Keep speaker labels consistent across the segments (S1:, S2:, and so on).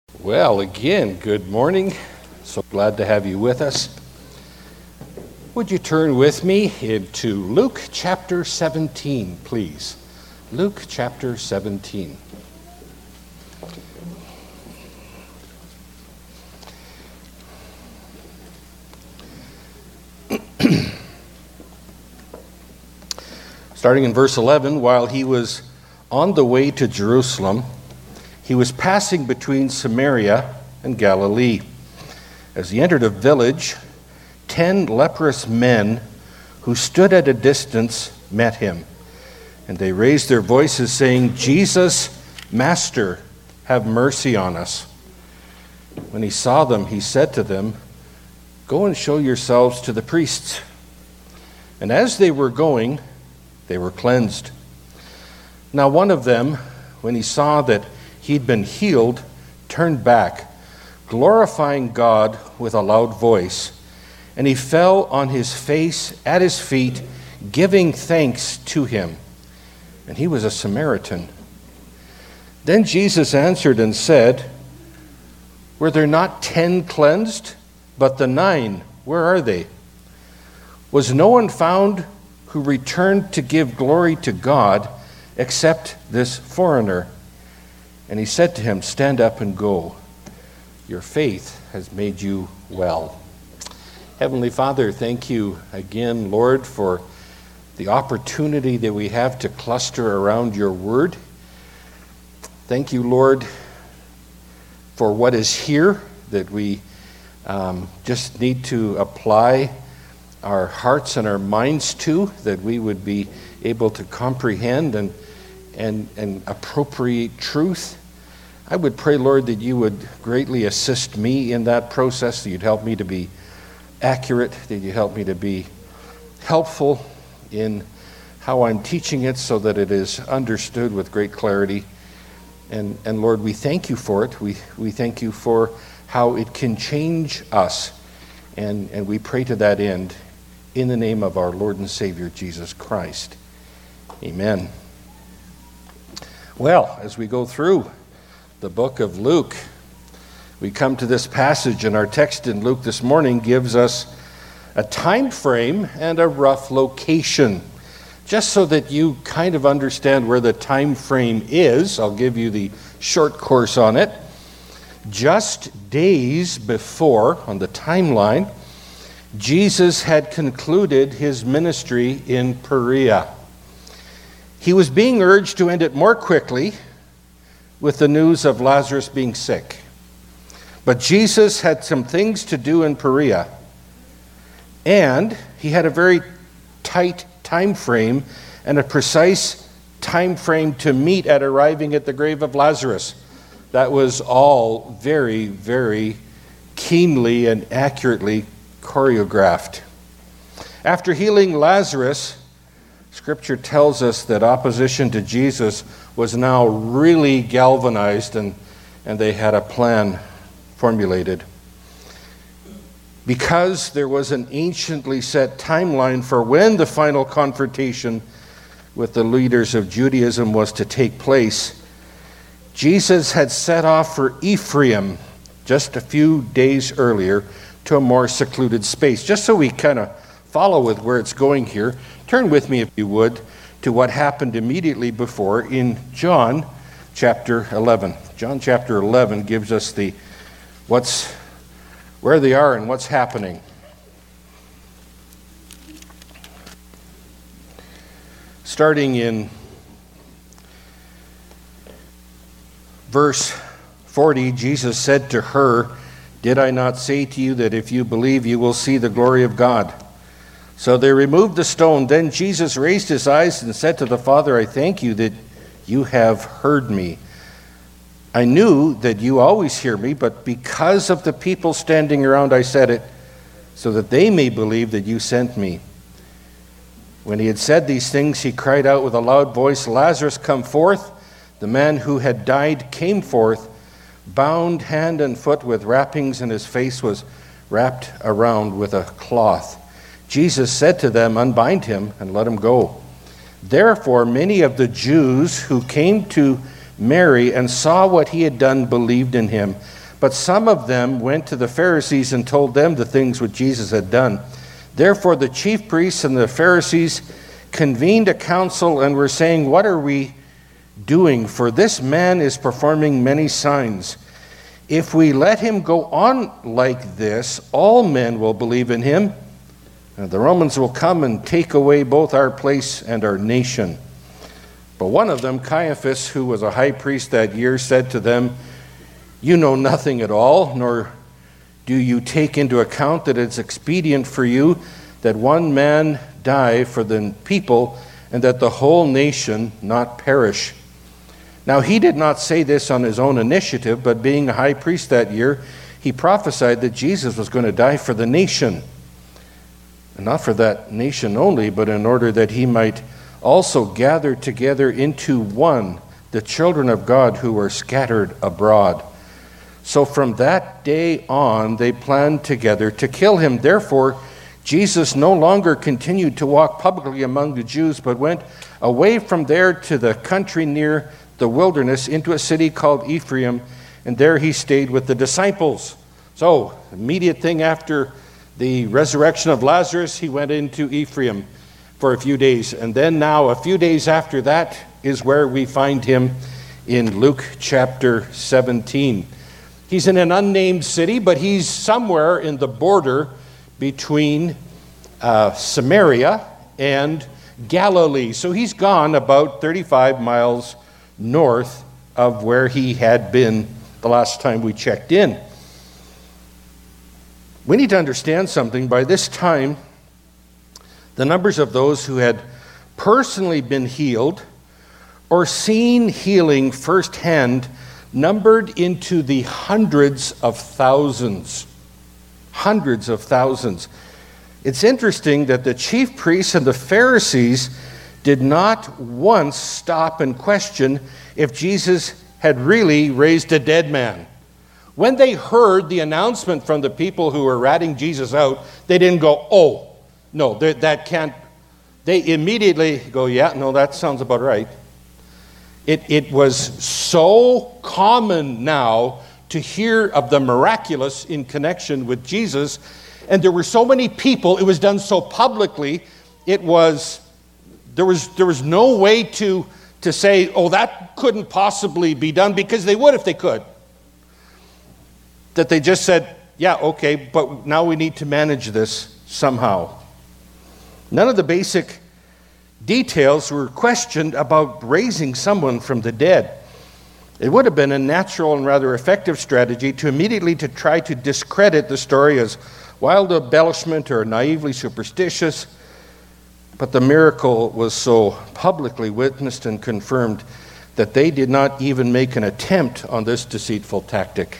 S1: Well, again, good morning. So glad to have you with us. Would you turn with me into Luke chapter 17, please? Luke chapter 17. Starting in verse 11, while he was on the way to Jerusalem, he was passing between Samaria and Galilee. As he entered a village, 10 leprous men who stood at a distance met him. And they raised their voices, saying, "Jesus, Master, have mercy on us." When he saw them, he said to them, "Go and show yourselves to the priests." And as they were going, they were cleansed. Now one of them, when he saw that he'd been healed, turned back, glorifying God with a loud voice. And he fell on his face at his feet, giving thanks to him. And he was a Samaritan. Then Jesus answered and said, "Were there not 10 cleansed? But the 9, where are they? Was no one found who returned to give glory to God except this foreigner?" And he said to him, "Stand up and go. Your faith has made you well." Heavenly Father, thank you again, Lord, for the opportunity that we have to cluster around your word. Thank you, Lord, for what is here that we just need to apply our hearts and our minds to, that we would be able to comprehend and appropriate truth. I would pray, Lord, that you would greatly assist me in that process, that you'd help me to be accurate, that you help me to be helpful in how I'm teaching it so that it is understood with great clarity. And Lord, we thank you for it. We thank you for how it can change us. And we pray to that end in the name of our Lord and Savior, Jesus Christ. Amen. Well, as we go through the book of Luke, we come to this passage, and our text in Luke this morning gives us a time frame and a rough location. Just so that you kind of understand where the time frame is, I'll give you the short course on it. Just days before, on the timeline, Jesus had concluded his ministry in Perea. He was being urged to end it more quickly with the news of Lazarus being sick. But Jesus had some things to do in Perea, and he had a very tight time frame and a precise time frame to meet at arriving at the grave of Lazarus. That was all very, very keenly and accurately choreographed. After healing Lazarus, Scripture tells us that opposition to Jesus was now really galvanized, and they had a plan formulated. Because there was an anciently set timeline for when the final confrontation with the leaders of Judaism was to take place, Jesus had set off for Ephraim just a few days earlier to a more secluded space. Just so we kind of follow with where it's going here, turn with me, if you would, to what happened immediately before in John chapter 11. John chapter 11 gives us where they are and what's happening. Starting in verse 40, Jesus said to her, "Did I not say to you that if you believe, you will see the glory of God?" So they removed the stone. Then Jesus raised his eyes and said to the Father, "I thank you that you have heard me. I knew that you always hear me, but because of the people standing around, I said it, so that they may believe that you sent me." When he had said these things, he cried out with a loud voice, "Lazarus, come forth." The man who had died came forth, bound hand and foot with wrappings, and his face was wrapped around with a cloth. Jesus said to them, "Unbind him and let him go." Therefore, many of the Jews who came to Mary, and saw what he had done, believed in him. But some of them went to the Pharisees and told them the things which Jesus had done. Therefore the chief priests and the Pharisees convened a council and were saying, "What are we doing? For this man is performing many signs. If we let him go on like this, all men will believe in him, and the Romans will come and take away both our place and our nation." But one of them, Caiaphas, who was a high priest that year, said to them, "You know nothing at all, nor do you take into account that it's expedient for you that one man die for the people, and that the whole nation not perish." Now he did not say this on his own initiative, but being a high priest that year, he prophesied that Jesus was going to die for the nation. And not for that nation only, but in order that he might also gather together into one the children of God who were scattered abroad. So from that day on, they planned together to kill him. Therefore, Jesus no longer continued to walk publicly among the Jews, but went away from there to the country near the wilderness, into a city called Ephraim, and there he stayed with the disciples. So, immediate thing after the resurrection of Lazarus, he went into Ephraim for a few days. And then now, a few days after that, is where we find him in Luke chapter 17. He's in an unnamed city, but he's somewhere in the border between Samaria and Galilee. So he's gone about 35 miles north of where he had been the last time we checked in. We need to understand something. By this time, the numbers of those who had personally been healed or seen healing firsthand numbered into the hundreds of thousands. Hundreds of thousands. It's interesting that the chief priests and the Pharisees did not once stop and question if Jesus had really raised a dead man. When they heard the announcement from the people who were ratting Jesus out, they didn't go, "Oh, no, that can't." They immediately go, "Yeah, no, that sounds about right." It was so common now to hear of the miraculous in connection with Jesus, and there were so many people, it was done so publicly, there was no way to say, "Oh, that couldn't possibly be done," because they would if they could. That they just said, "Yeah, okay, but now we need to manage this somehow." None of the basic details were questioned about raising someone from the dead. It would have been a natural and rather effective strategy to immediately to try to discredit the story as wild embellishment or naively superstitious, but the miracle was so publicly witnessed and confirmed that they did not even make an attempt on this deceitful tactic.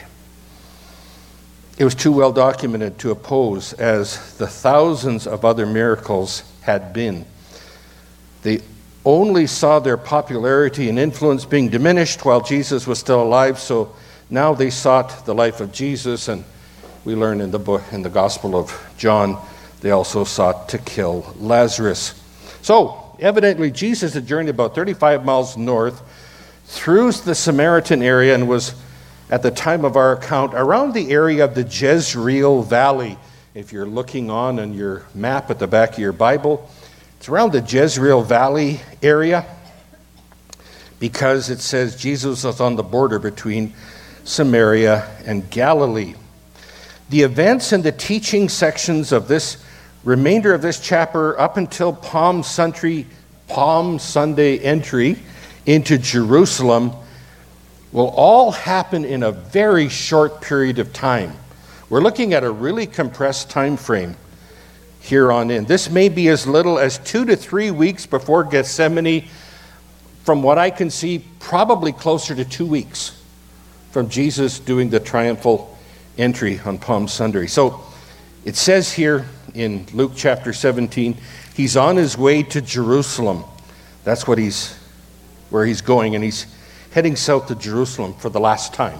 S1: It was too well documented to oppose, as the thousands of other miracles had been. They only saw their popularity and influence being diminished while Jesus was still alive, so now they sought the life of Jesus, and we learn in the Gospel of John, they also sought to kill Lazarus. So, evidently, Jesus had journeyed about 35 miles north through the Samaritan area and was, at the time of our account, around the area of the Jezreel Valley. If you're looking on your map at the back of your Bible, it's around the Jezreel Valley area because it says Jesus was on the border between Samaria and Galilee. The events and the teaching sections of this remainder of this chapter up until Palm Sunday entry into Jerusalem will all happen in a very short period of time. We're looking at a really compressed time frame here on in. This may be as little as 2 to 3 weeks before Gethsemane. From what I can see, probably closer to 2 weeks from Jesus doing the triumphal entry on Palm Sunday. So it says here in Luke chapter 17, he's on his way to Jerusalem. That's where he's going, and he's heading south to Jerusalem for the last time.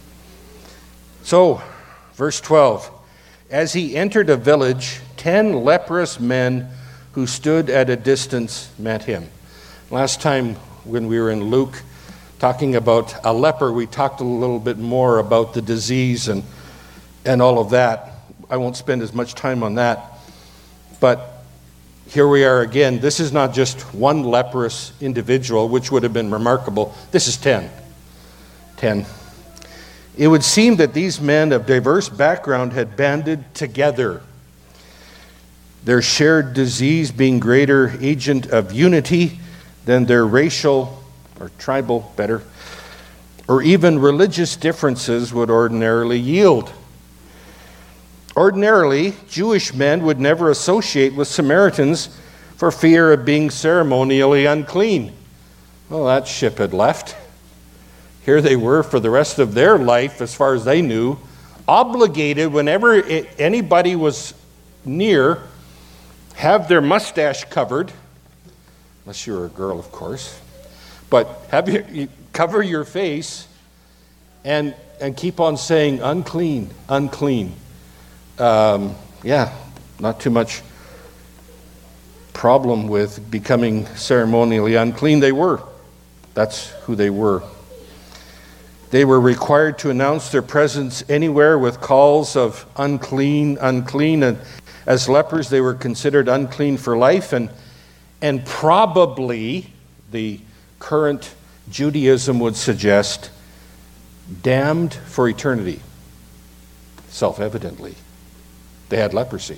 S1: So, verse 12, as he entered a village, 10 leprous men who stood at a distance met him. Last time when we were in Luke, talking about a leper. We talked a little bit more about the disease and all of that. I won't spend as much time on that. But here we are again. This is not just one leprous individual, which would have been remarkable. This is 10. 10. It would seem that these men of diverse background had banded together, their shared disease being greater agent of unity than their racial or tribal, or even religious differences would ordinarily yield. Ordinarily, Jewish men would never associate with Samaritans for fear of being ceremonially unclean. Well, that ship had left. Here they were for the rest of their life, as far as they knew, obligated whenever anybody was near, have their mustache covered, unless you were a girl, of course, but you cover your face and keep on saying unclean, unclean. Not too much problem with becoming ceremonially unclean. They were. That's who they were. They were required to announce their presence anywhere with calls of unclean, unclean. And as lepers, they were considered unclean for life. And probably the current Judaism would suggest damned for eternity. Self-evidently. They had leprosy.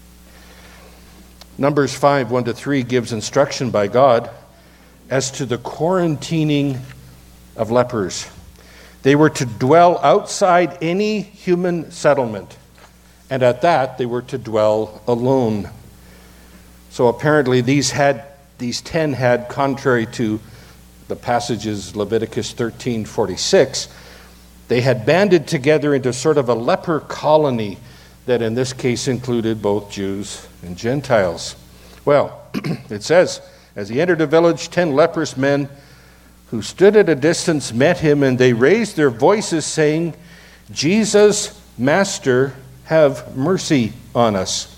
S1: Numbers 5, 1-3 gives instruction by God as to the quarantining of lepers. They were to dwell outside any human settlement, and at that they were to dwell alone. So apparently these 10 had, contrary to the passages Leviticus 13:46, they had banded together into sort of a leper colony that in this case included both Jews and Gentiles. Well, it says, as he entered the village, 10 leprous men who stood at a distance met him, and they raised their voices, saying, Jesus, Master, have mercy on us.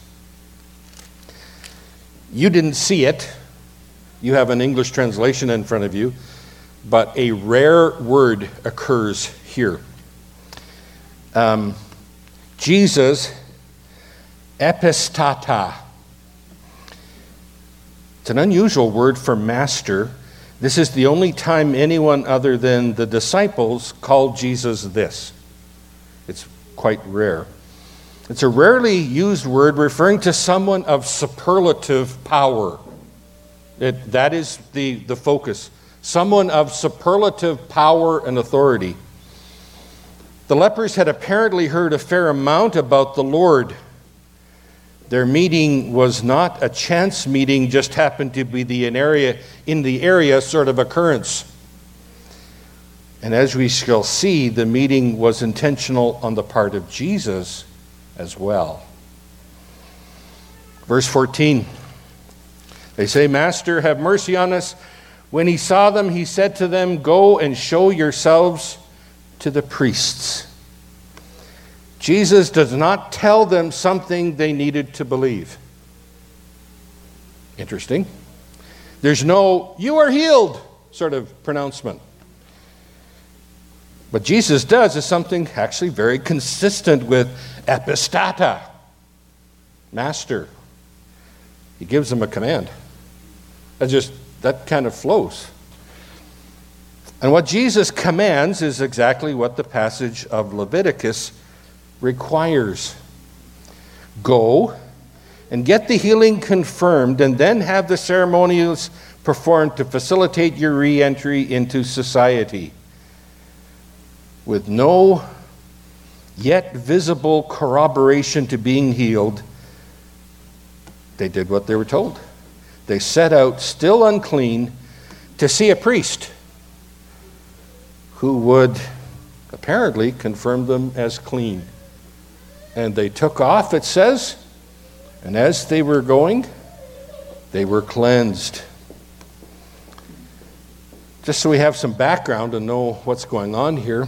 S1: You didn't see it. You have an English translation in front of you, but a rare word occurs here. Jesus, epistata. It's an unusual word for master. This is the only time anyone other than the disciples called Jesus this. It's quite rare. It's a rarely used word referring to someone of superlative power. That is the focus. Someone of superlative power and authority. The lepers had apparently heard a fair amount about the Lord. Their meeting was not a chance meeting, just happened to be in the area sort of occurrence. And as we shall see, the meeting was intentional on the part of Jesus as well. Verse 14. They say, Master, have mercy on us. When he saw them, he said to them, Go and show yourselves to the priests. Jesus does not tell them something they needed to believe. Interesting. There's no, you are healed, sort of pronouncement. What Jesus does is something actually very consistent with epistata, Master. He gives them a command. That kind of flows. And what Jesus commands is exactly what the passage of Leviticus requires. Go and get the healing confirmed, and then have the ceremonials performed to facilitate your re-entry into society. With no yet visible corroboration to being healed, they did what they were told. They set out, still unclean, to see a priest who would apparently confirm them as clean. And they took off, it says, and as they were going, they were cleansed. Just so we have some background and know what's going on here.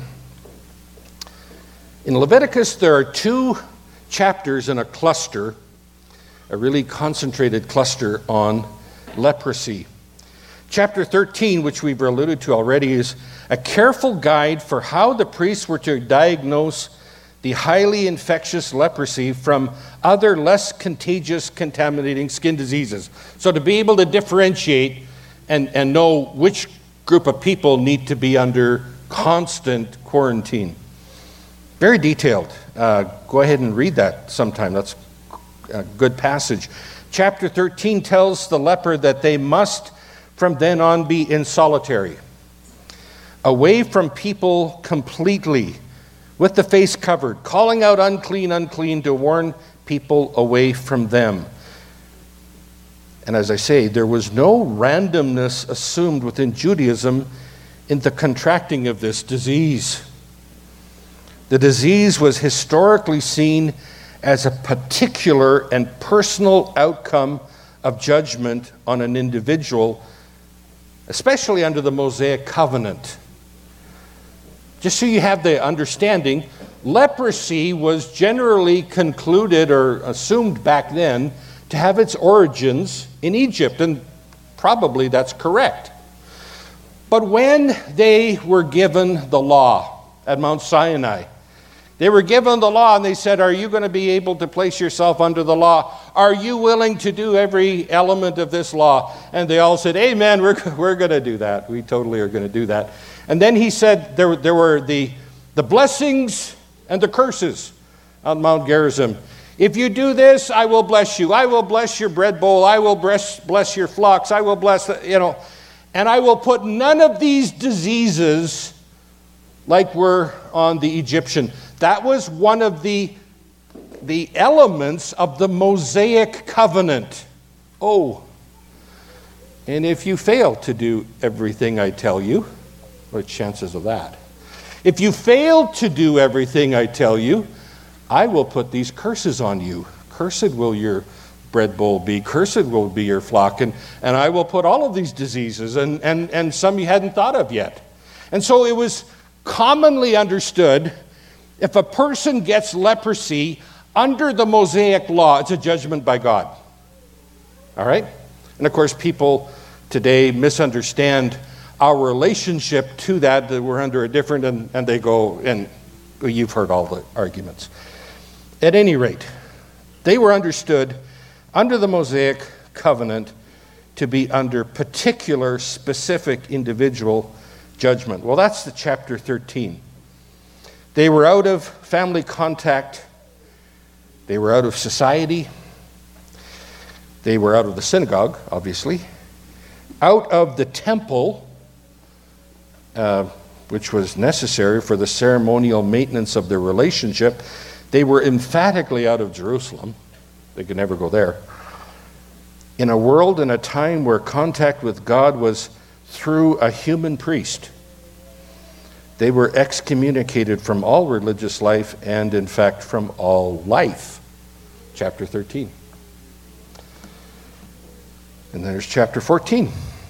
S1: In Leviticus, there are 2 chapters in a cluster, a really concentrated cluster on leprosy. Chapter 13, which we've alluded to already, is a careful guide for how the priests were to diagnose the highly infectious leprosy from other less contagious contaminating skin diseases. So to be able to differentiate and know which group of people need to be under constant quarantine. Very detailed. Go ahead and read that sometime. That's a good passage. Chapter 13 tells the leper that they must from then on be in solitary, away from people completely, with the face covered, calling out unclean, unclean, to warn people away from them. And as I say, there was no randomness assumed within Judaism in the contracting of this disease. The disease was historically seen as a particular and personal outcome of judgment on an individual, especially under the Mosaic covenant. Just so you have the understanding, leprosy was generally concluded or assumed back then to have its origins in Egypt, and probably that's correct. But when they were given the law at Mount Sinai, they were given the law and they said, are you going to be able to place yourself under the law? Are you willing to do every element of this law? And they all said, amen, we're going to do that. We totally are going to do that. And then he said there were the blessings and the curses on Mount Gerizim. If you do this, I will bless you. I will bless your bread bowl. I will bless your flocks. I will bless, and I will put none of these diseases like were on the Egyptian. That was one of the elements of the Mosaic covenant. Oh, and if you fail to do everything I tell you, what are the chances of that? If you fail to do everything I tell you, I will put these curses on you. Cursed will your bread bowl be. Cursed will be your flock. And I will put all of these diseases and some you hadn't thought of yet. And so it was commonly understood, if a person gets leprosy under the Mosaic law, it's a judgment by God. All right? And of course, people today misunderstand our relationship to that we're under a different, and they go, and you've heard all the arguments. At any rate, they were understood under the Mosaic covenant to be under particular, specific individual judgment. Well, that's the chapter 13. They were out of family contact. They were out of society. They were out of the synagogue, obviously. Out of the temple, which was necessary for the ceremonial maintenance of their relationship. They were emphatically out of Jerusalem. They could never go there. In a world and a time where contact with God was through a human priest, they were excommunicated from all religious life and, in fact, from all life. Chapter 13. And there's chapter 14.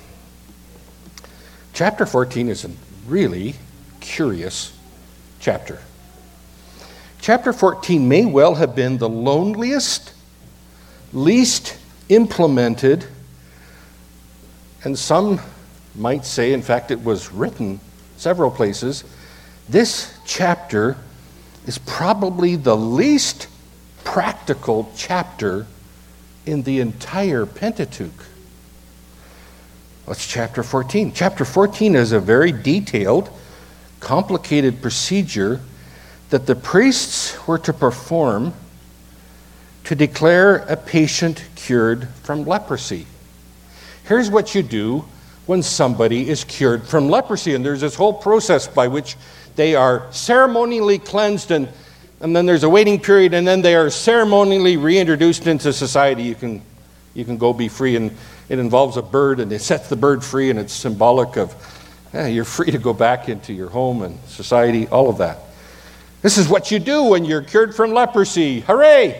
S1: Chapter 14 is a really curious chapter. Chapter 14 may well have been the loneliest, least implemented, and some might say, in fact, it was written several places. This chapter is probably the least practical chapter in the entire Pentateuch. What's chapter 14? Chapter 14 is a very detailed, complicated procedure that the priests were to perform to declare a patient cured from leprosy. Here's what you do when somebody is cured from leprosy. And there's this whole process by which they are ceremonially cleansed, and then there's a waiting period, and then they are ceremonially reintroduced into society. You can go be free, and it involves a bird, and it sets the bird free, and it's symbolic of you're free to go back into your home and society, all of that. This is what you do when you're cured from leprosy. Hooray!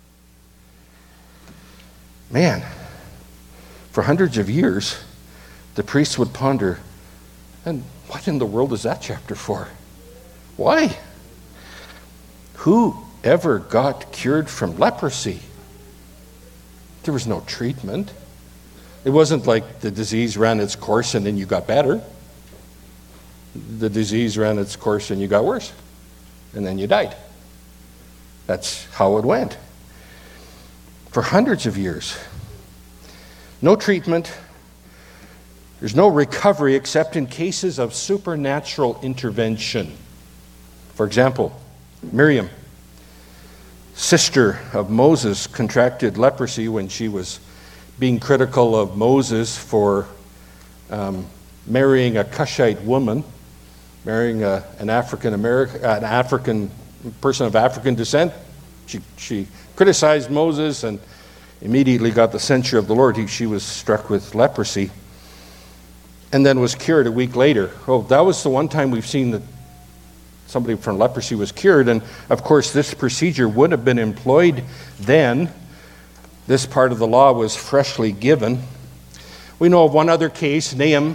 S1: Man, for hundreds of years, the priests would ponder, and what in the world is that chapter for? Why? Who ever got cured from leprosy? There was no treatment. It wasn't like the disease ran its course and then you got better. The disease ran its course and you got worse. And then you died. That's how it went. For hundreds of years. No treatment. There's no recovery except in cases of supernatural intervention. For example, Miriam, sister of Moses, contracted leprosy when she was being critical of Moses for marrying a Cushite woman, marrying an African person of African descent. She criticized Moses and immediately got the censure of the Lord. She was struck with leprosy and then was cured a week later. Oh, that was the one time we've seen that somebody from leprosy was cured. And of course, this procedure would have been employed then. This part of the law was freshly given. We know of one other case, Naaman,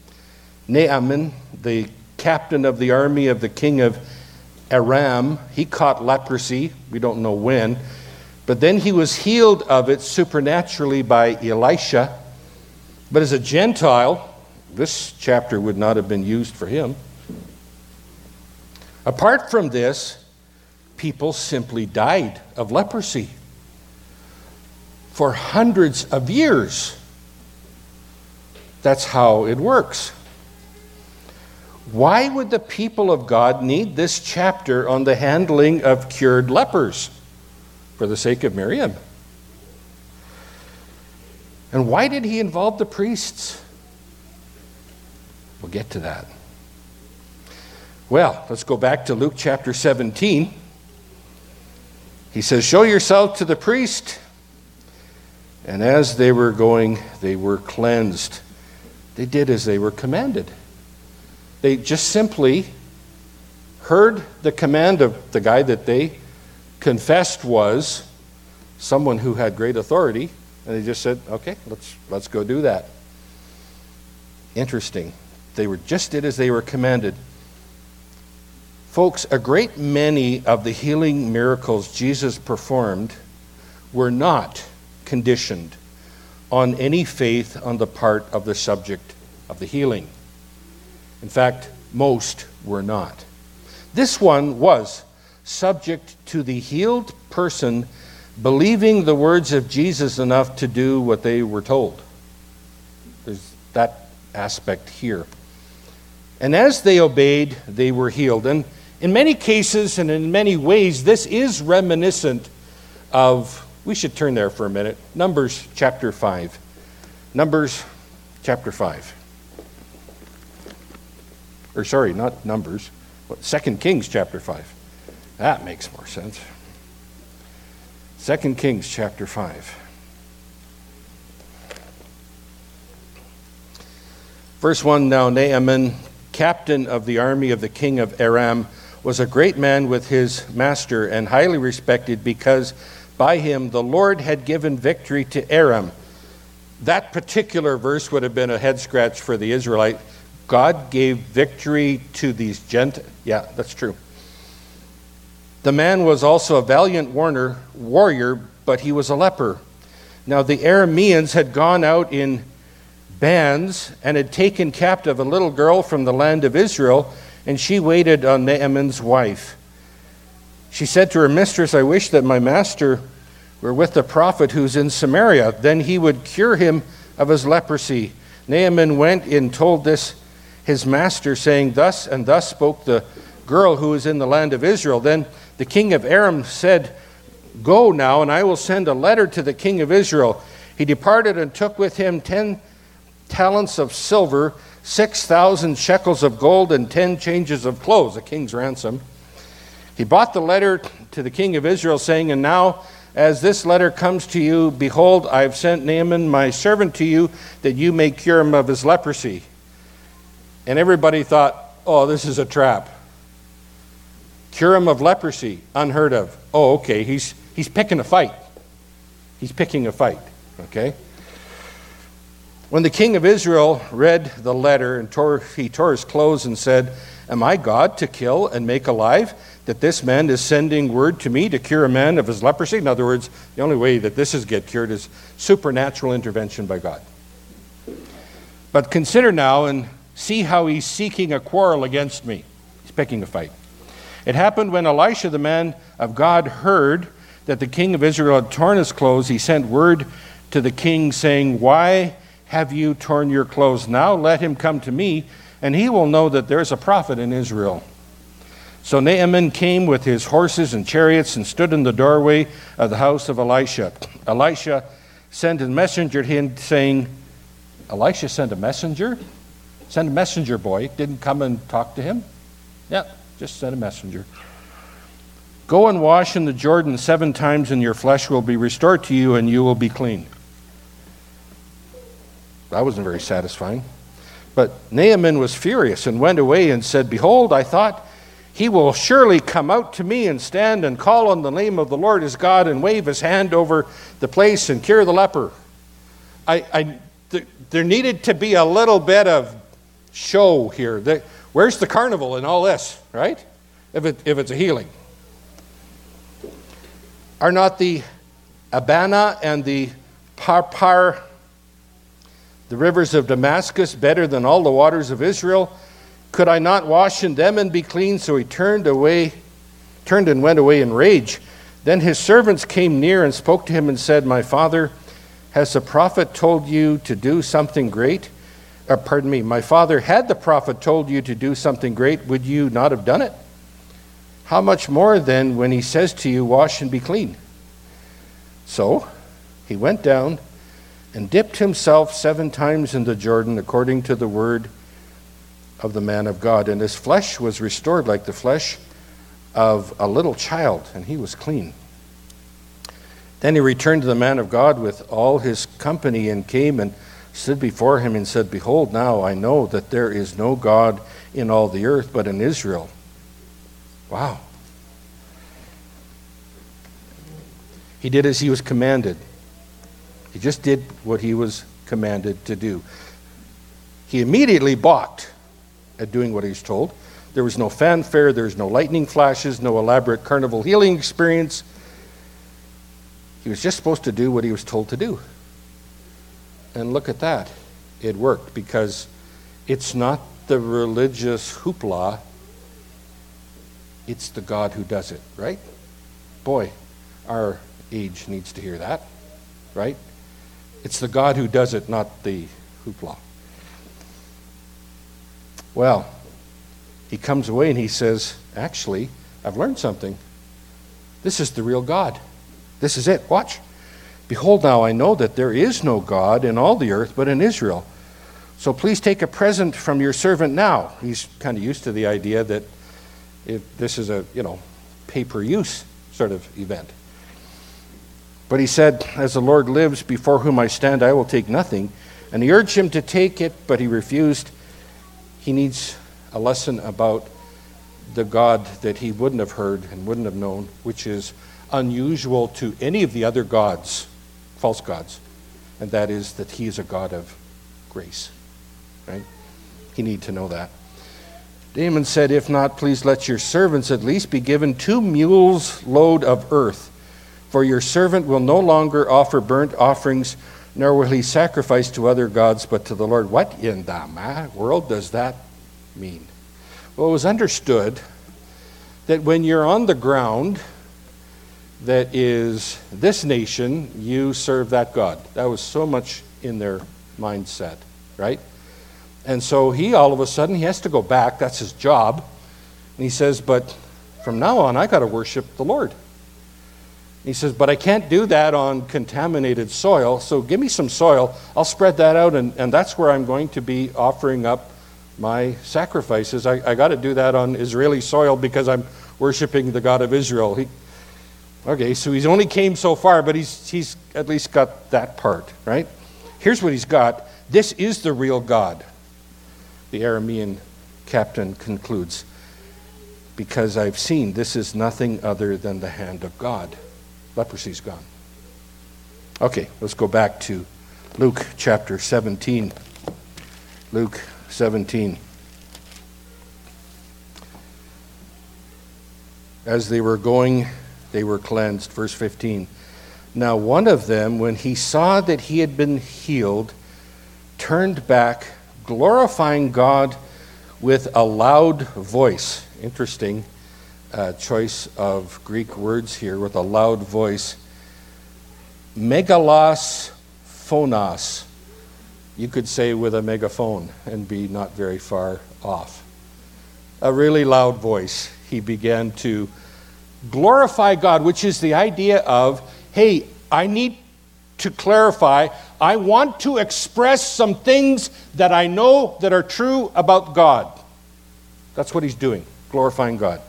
S1: the captain of the army of the king of Aram. He caught leprosy. We don't know when. But then he was healed of it supernaturally by Elisha. But as a Gentile, this chapter would not have been used for him. Apart from this, people simply died of leprosy for hundreds of years. That's how it works. Why would the people of God need this chapter on the handling of cured lepers? For the sake of Miriam. And why did he involve the priests? We'll get to that. Well, let's go back to Luke chapter 17. He says, "Show yourself to the priest." And as they were going, they were cleansed. They did as they were commanded. They just simply heard the command of the guy that they confessed was someone who had great authority, and they just said, okay, let's go do that. Interesting. They just did as they were commanded. Folks, a great many of the healing miracles Jesus performed were not conditioned on any faith on the part of the subject of the healing. In fact, most were not. This one was subject to the healed person believing the words of Jesus enough to do what they were told. There's that aspect here. And as they obeyed, they were healed. And in many cases and in many ways, this is reminiscent of, we should turn there for a minute, Numbers chapter 5. Numbers chapter 5. Or sorry, not Numbers, but 2 Kings chapter 5. That makes more sense. 2 Kings chapter 5. Verse 1, "Now Naaman, captain of the army of the king of Aram, was a great man with his master and highly respected because by him the Lord had given victory to Aram." That particular verse would have been a head scratch for the Israelite. God gave victory to these Gentiles. Yeah, that's true. The man was also a valiant warrior, but he was a leper. Now the Arameans had gone out in bands and had taken captive a little girl from the land of Israel, and she waited on Naaman's wife. She said to her mistress, "I wish that my master were with the prophet who's in Samaria. Then he would cure him of his leprosy." Naaman went and told this his master, saying, "Thus and thus spoke the girl who is in the land of Israel." Then the king of Aram said, "Go now, and I will send a letter to the king of Israel." He departed and took with him 10 talents of silver, 6,000 shekels of gold, and 10 changes of clothes, a king's ransom. He brought the letter to the king of Israel, saying, "And now, as this letter comes to you, behold, I have sent Naaman my servant to you, that you may cure him of his leprosy." And everybody thought, oh, this is a trap. Cure him of leprosy, unheard of. Oh, okay, he's picking a fight. He's picking a fight, okay? When the king of Israel read the letter, he tore his clothes and said, "Am I God to kill and make alive, that this man is sending word to me to cure a man of his leprosy?" In other words, the only way that this is get cured is supernatural intervention by God. But consider now and see how he's seeking a quarrel against me. He's picking a fight. It happened when Elisha, the man of God, heard that the king of Israel had torn his clothes. He sent word to the king saying, "Why have you torn your clothes? Now let him come to me, and he will know that there is a prophet in Israel." So Naaman came with his horses and chariots and stood in the doorway of the house of Elisha. Elisha sent a messenger to him saying, Elisha sent a messenger? Sent a messenger boy. Didn't come and talk to him? Yeah, just sent a messenger. "Go and wash in the Jordan 7 times, and your flesh will be restored to you, and you will be clean." That wasn't very satisfying. But Naaman was furious and went away and said, "Behold, I thought he will surely come out to me and stand and call on the name of the Lord his God and wave his hand over the place and cure the leper." There needed to be a little bit of show here. Where's the carnival in all this, right? If it's a healing. Are not the Abana and the Parpar, the rivers of Damascus, better than all the waters of Israel? Could I not wash in them and be clean? So he turned and went away in rage. Then his servants came near and spoke to him and said, "My father, has the prophet told you to do something great? My father, had the prophet told you to do something great, would you not have done it? How much more then when he says to you, 'Wash and be clean'?" So he went down and dipped himself 7 times in the Jordan according to the word of the man of God, and his flesh was restored like the flesh of a little child, and he was clean. Then he returned to the man of God with all his company and came and stood before him and said, "Behold, now I know that there is no God in all the earth but in Israel." Wow. He did as he was commanded. He just did what he was commanded to do. He immediately balked at doing what he was told. There was no fanfare, there was no lightning flashes, no elaborate carnival healing experience. He was just supposed to do what he was told to do. And look at that. It worked, because it's not the religious hoopla, it's the God who does it, right? Boy, our age needs to hear that, right? It's the God who does it, not the hoopla. Well, he comes away and he says, "Actually, I've learned something. This is the real God. This is it. Watch. Behold, now I know that there is no God in all the earth but in Israel. So please take a present from your servant now." He's kind of used to the idea that if this is a, pay-per-use sort of event. But he said, "As the Lord lives, before whom I stand, I will take nothing." And he urged him to take it, but he refused. He needs a lesson about the God that he wouldn't have heard and wouldn't have known, which is unusual to any of the other gods, false gods, and that is that he is a God of grace, right? You need to know that. Naaman said, "If not, please let your servants at least be given 2 mules load of earth, for your servant will no longer offer burnt offerings, nor will he sacrifice to other gods, but to the Lord." What in the world does that mean? Well, it was understood that when you're on the ground that is this nation, you serve that God. That was so much in their mindset, right? And so all of a sudden, he has to go back. That's his job. And he says, "But from now on, I got to worship the Lord." He says, "But I can't do that on contaminated soil, so give me some soil. I'll spread that out, and that's where I'm going to be offering up my sacrifices. I got to do that on Israeli soil because I'm worshiping the God of Israel." Okay, so he's only came so far, but he's at least got that part, right? Here's what he's got. This is the real God. The Aramean captain concludes, "Because I've seen this is nothing other than the hand of God." Leprosy's gone. Okay, let's go back to Luke chapter 17. Luke 17. As they were going, they were cleansed. Verse 15. Now one of them, when he saw that he had been healed, turned back glorifying God with a loud voice. Interesting choice of Greek words here, with a loud voice. Megalos phonos. You could say with a megaphone and be not very far off. A really loud voice. He began to glorify God, which is the idea of, hey, I need to clarify, I want to express some things that I know that are true about God. That's what he's doing, glorifying God.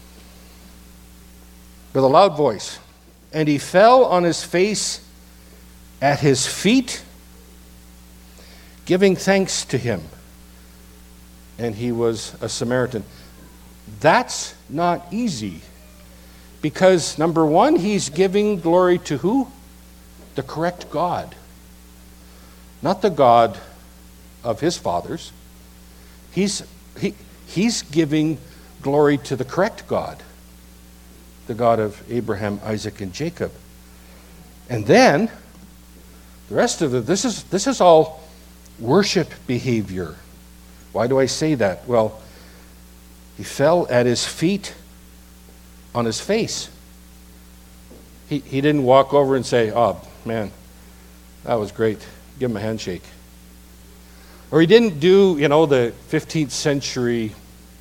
S1: With a loud voice. And he fell on his face at his feet, giving thanks to him. And he was a Samaritan. That's not easy. Because, number one, he's giving glory to who? The correct God. Not the God of his fathers. He's giving glory to the correct God. The God of Abraham, Isaac, and Jacob. And then, the rest of it, this is all worship behavior. Why do I say that? Well, he fell at his feet on his face. He didn't walk over and say, oh, man, that was great. Give him a handshake. Or he didn't do, the 15th century,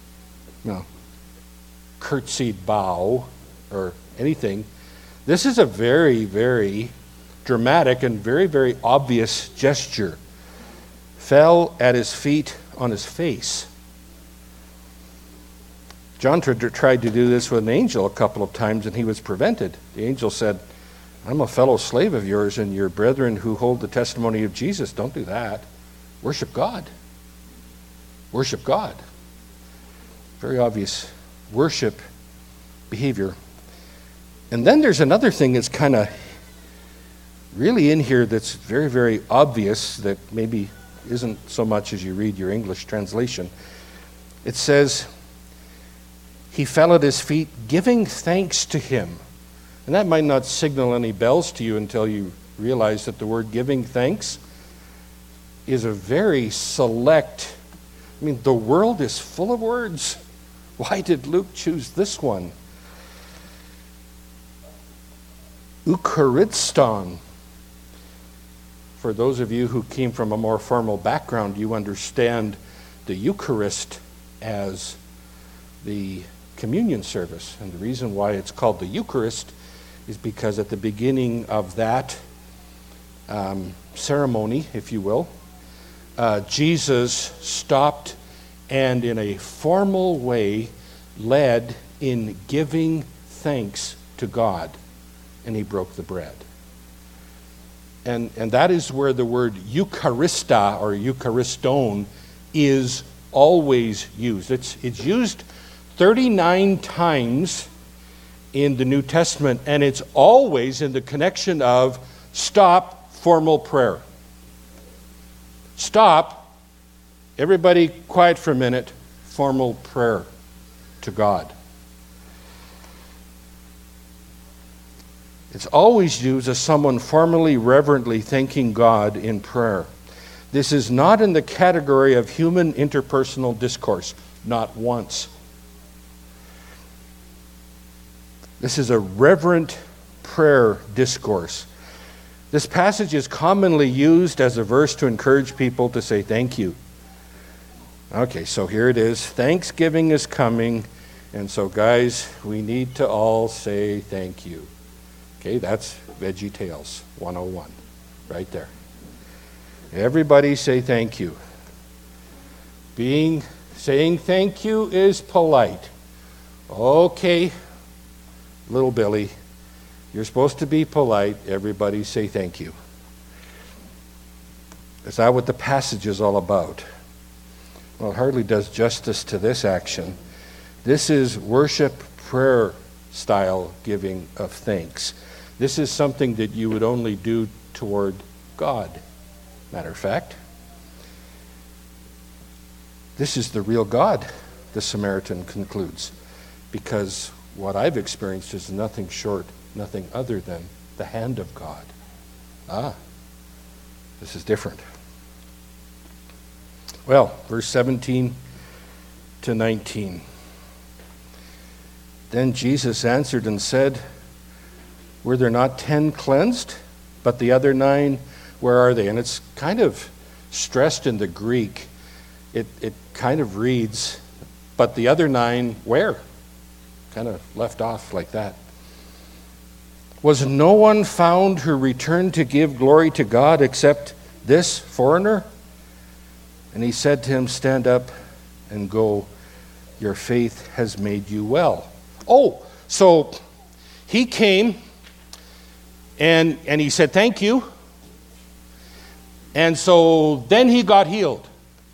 S1: curtsied bow or anything. This is a very, very dramatic and very, very obvious gesture. Fell at his feet on his face. John tried to do this with an angel a couple of times, and he was prevented. The angel said, I'm a fellow slave of yours and your brethren who hold the testimony of Jesus. Don't do that. Worship God. Worship God. Very obvious worship behavior. And then there's another thing that's kind of really in here that's very, very obvious that maybe isn't so much as you read your English translation. It says, he fell at his feet, giving thanks to him. And that might not signal any bells to you until you realize that the word giving thanks is a very select, the world is full of words. Why did Luke choose this one? Euchariston. For those of you who came from a more formal background, you understand the Eucharist as the communion service. And the reason why it's called the Eucharist is because at the beginning of that ceremony, if you will, Jesus stopped and in a formal way led in giving thanks to God, and he broke the bread. And that is where the word Eucharista or Euchariston is always used. It's used 39 times in the New Testament, and it's always in the connection of stop, formal prayer. Stop, everybody quiet for a minute, formal prayer to God. It's always used as someone formally, reverently thanking God in prayer. This is not in the category of human interpersonal discourse, not once. This is a reverent prayer discourse. This passage is commonly used as a verse to encourage people to say thank you. Okay, so here it is. Thanksgiving is coming, and so guys, we need to all say thank you. Okay, that's Veggie Tales 101, right there. Everybody say thank you. Saying thank you is polite. Okay, little Billy, you're supposed to be polite. Everybody say thank you. Is that what the passage is all about? Well, it hardly does justice to this action. This is worship prayer style giving of thanks. This is something that you would only do toward God. Matter of fact, this is the real God, the Samaritan concludes, because what I've experienced is nothing other than the hand of God. This is different. Well, verse 17 to 19. Then Jesus answered and said, were there not 10 cleansed? But the other 9, where are they? And it's kind of stressed in the Greek. It kind of reads, but the other 9, where? Kind of left off like that. Was no one found who returned to give glory to God except this foreigner? And he said to him, stand up and go. Your faith has made you well. Oh, so he came and he said, thank you. And so then he got healed.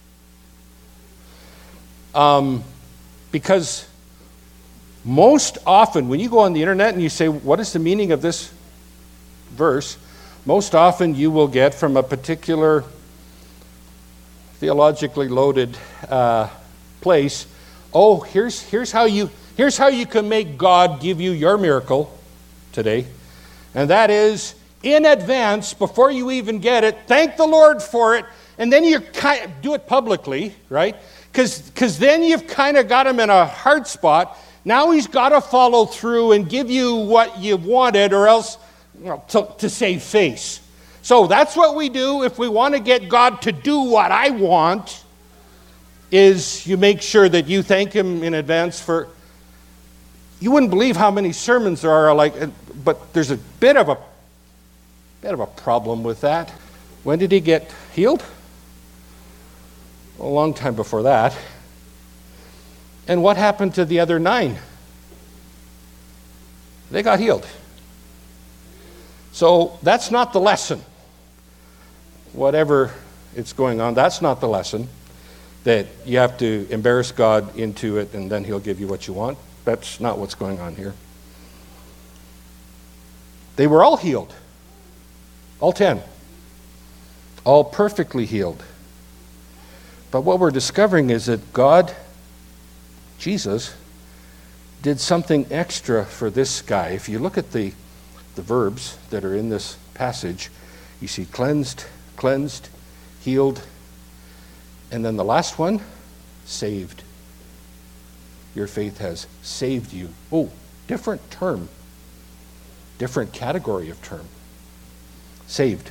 S1: Because most often, when you go on the internet and you say, what is the meaning of this verse? Most often you will get from a particular theologically loaded place, oh, here's how you can make God give you your miracle today. And that is, in advance, before you even get it, thank the Lord for it, and then you do it publicly, right? Because then you've kind of got him in a hard spot. Now he's got to follow through and give you what you wanted, or else to save face. So that's what we do if we want to get God to do what I want, is you make sure that you thank him in advance for... You wouldn't believe how many sermons there are like, but there's a bit of a problem with that. When did he get healed? A long time before that. And what happened to the other 9? They got healed. So that's not the lesson. Whatever it's going on, that's not the lesson. That you have to embarrass God into it and then he'll give you what you want. That's not what's going on here. They were all healed. All 10. All perfectly healed. But what we're discovering is that God, Jesus, did something extra for this guy. If you look at the verbs that are in this passage, you see cleansed, healed, and then the last one, saved. Your faith has saved you. Oh, different term. Different category of term. Saved.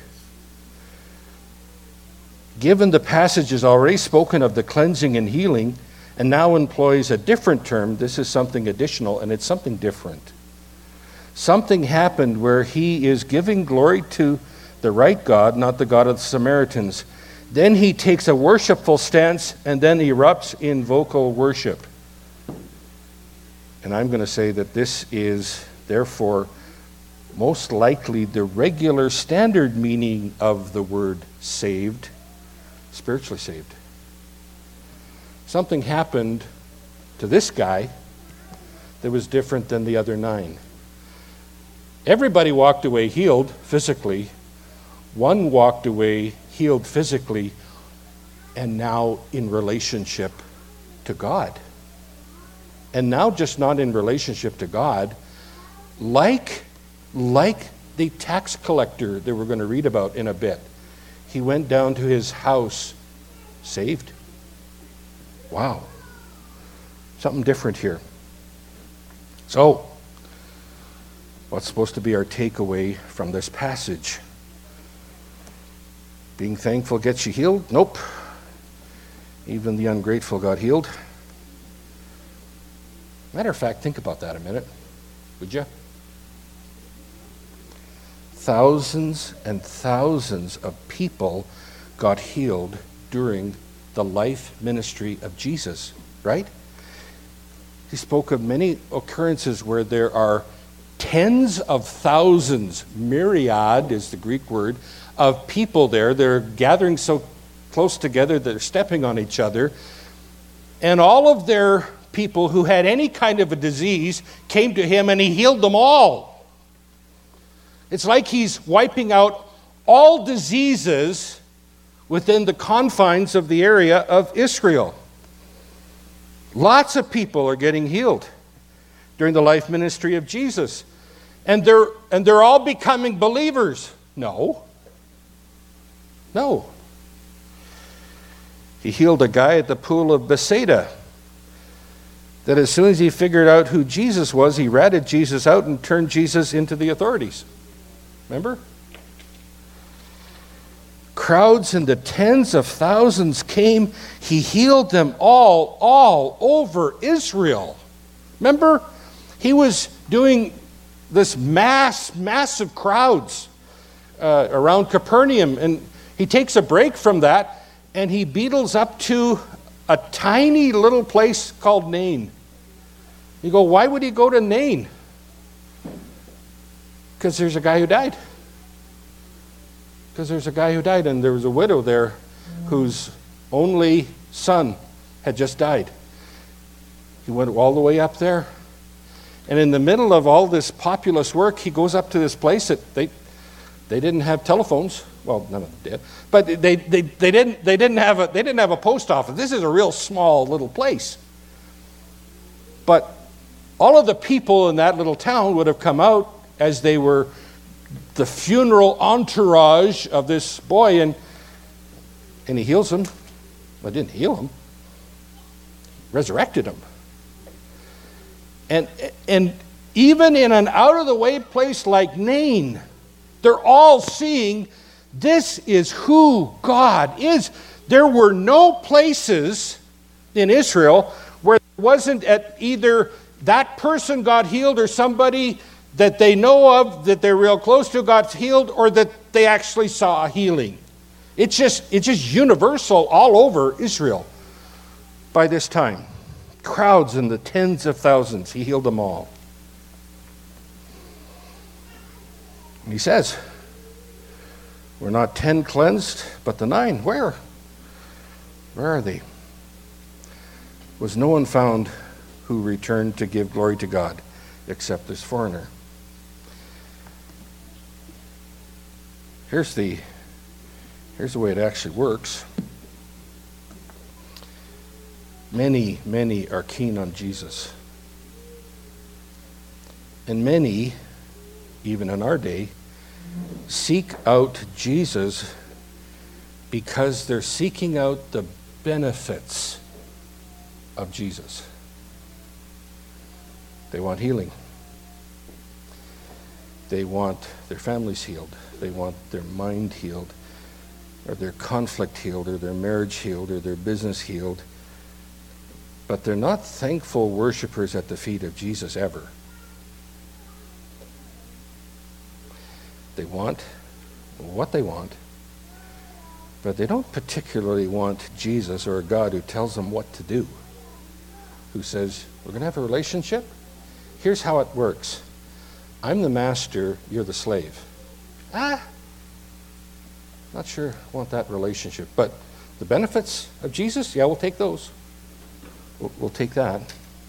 S1: Given the passage is already spoken of the cleansing and healing, and now employs a different term, this is something additional, and it's something different. Something happened where he is giving glory to the right God, not the God of the Samaritans. Then he takes a worshipful stance and then erupts in vocal worship. And I'm going to say that this is, therefore, most likely the regular standard meaning of the word saved, spiritually saved. Something happened to this guy that was different than the other 9. Everybody walked away healed physically. One walked away healed physically and now in relationship to God. And now just not in relationship to God, like the tax collector that we're going to read about in a bit. He went down to his house, saved. Wow. Something different here. So, what's supposed to be our takeaway from this passage? Being thankful gets you healed? Nope. Even the ungrateful got healed. Matter of fact, think about that a minute, would you? Thousands and thousands of people got healed during the life ministry of Jesus, right? He spoke of many occurrences where there are tens of thousands, myriad is the Greek word, of people there. They're gathering so close together that they're stepping on each other. And all of their people who had any kind of a disease came to him and he healed them all. It's like he's wiping out all diseases within the confines of the area of Israel. Lots of people are getting healed during the life ministry of Jesus. And they're all becoming believers. No. He healed a guy at the pool of Bethsaida. That as soon as he figured out who Jesus was, he ratted Jesus out and turned Jesus into the authorities. Remember? Crowds in the tens of thousands came. He healed them all over Israel. Remember? He was doing this massive crowds around Capernaum. And he takes a break from that and he beetles up to a tiny little place called Nain. You go, why would he go to Nain? Because there's a guy who died. Because there's a guy who died, and there was a widow there whose only son had just died. He went all the way up there. And in the middle of all this populous work, he goes up to this place that they didn't have telephones. Well, none of them did. But they didn't have a post office. This is a real small little place. But all of the people in that little town would have come out as they were the funeral entourage of this boy, and he heals him. Well, didn't heal him. Resurrected him. And even in an out-of-the-way place like Nain, they're all seeing this is who God is. There were no places in Israel where it wasn't at either that person got healed or somebody that they know of that they're real close to got healed, or that they actually saw a healing. It's just universal all over Israel by this time. Crowds in the tens of thousands. He healed them all. And he says, we're not 10 cleansed, but the 9. Where? Where are they? Was no one found who returned to give glory to God except this foreigner? Here's the way it actually works. Many are keen on Jesus. And many, even in our day, seek out Jesus because they're seeking out the benefits of Jesus. They want healing. They want their families healed. They want their mind healed, or their conflict healed, or their marriage healed, or their business healed. But they're not thankful worshipers at the feet of Jesus ever. They want what they want, but they don't particularly want Jesus or a God who tells them what to do, who says, we're going to have a relationship. Here's how it works. I'm the master, you're the slave. Not sure I want that relationship. But the benefits of Jesus, yeah, we'll take those. We'll take that.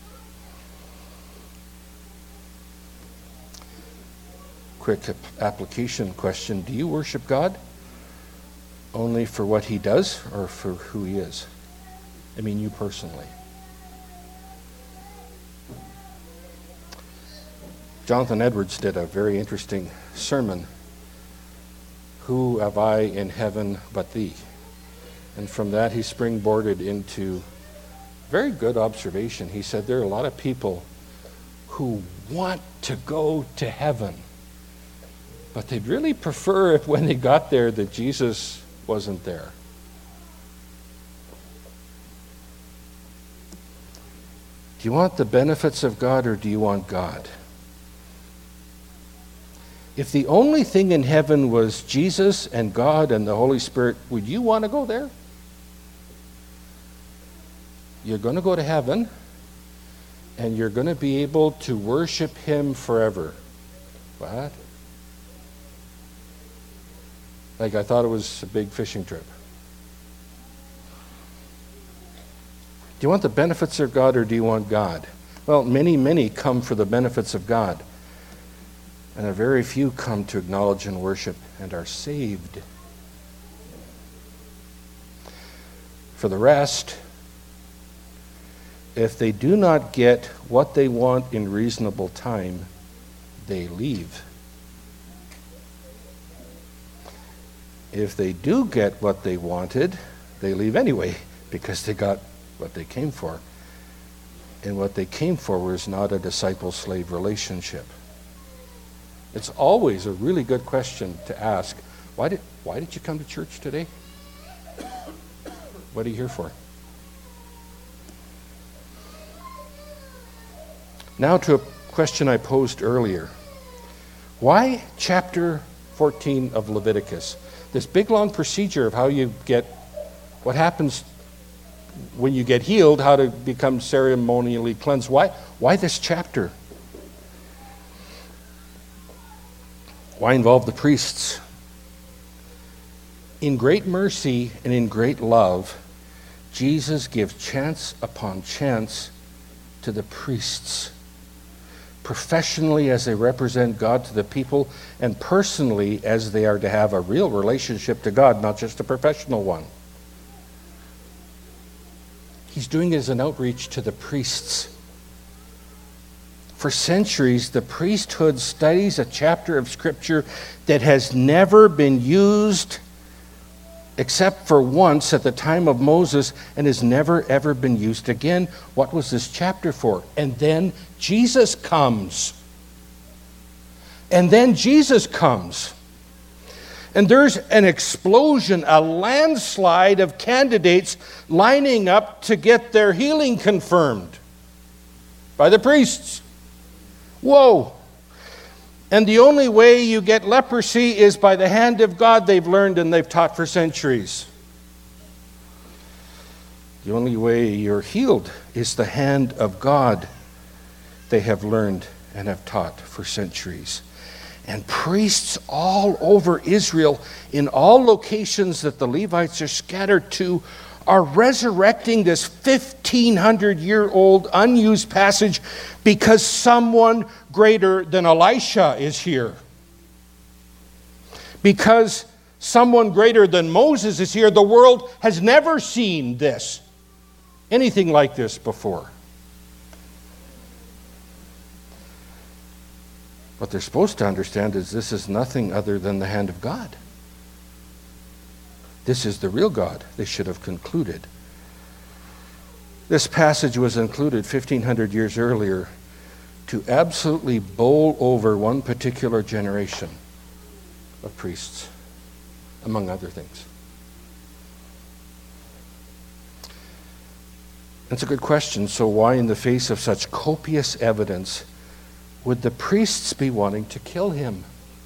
S1: Quick application question. Do you worship God only for what he does or for who he is? I mean, you personally. Jonathan Edwards did a very interesting sermon, Who have I in heaven but thee? And from that he springboarded into very good observation. He said there are a lot of people who want to go to heaven, but they'd really prefer if when they got there that Jesus wasn't there. Do you want the benefits of God or do you want God? If the only thing in heaven was Jesus and God and the Holy Spirit, would you want to go there? You're going to go to heaven, and you're going to be able to worship him forever. What? Like I thought it was a big fishing trip. Do you want the benefits of God or do you want God? Well, many come for the benefits of God. And a very few come to acknowledge and worship and are saved. For the rest, if they do not get what they want in reasonable time, they leave. If they do get what they wanted, they leave anyway, because they got what they came for. And what they came for was not a disciple-slave relationship. It's always a really good question to ask. Why did you come to church today? What are you here for? Now to a question I posed earlier. Why chapter 14 of Leviticus? This big long procedure of how you get, what happens when you get healed, how to become ceremonially cleansed. Why this chapter? Why involve the priests? In great mercy and in great love, Jesus gives chance upon chance to the priests, professionally as they represent God to the people, and personally as they are to have a real relationship to God, not just a professional one. He's doing it as an outreach to the priests. For centuries, the priesthood studies a chapter of Scripture that has never been used except for once at the time of Moses and has never ever been used again. What was this chapter for? And then Jesus comes. And then Jesus comes. And there's an explosion, a landslide of candidates lining up to get their healing confirmed by the priests. Whoa! And the only way you get leprosy is by the hand of God, they've learned and they've taught for centuries. The only way you're healed is the hand of God, they have learned and have taught for centuries. And priests all over Israel, in all locations that the Levites are scattered to, are resurrecting this 1,500-year-old unused passage because someone greater than Elisha is here. Because someone greater than Moses is here. The world has never seen this, anything like this before. What they're supposed to understand is this is nothing other than the hand of God. This is the real God, they should have concluded. This passage was included 1,500 years earlier to absolutely bowl over one particular generation of priests, among other things. That's a good question. So why, in the face of such copious evidence, would the priests be wanting to kill him?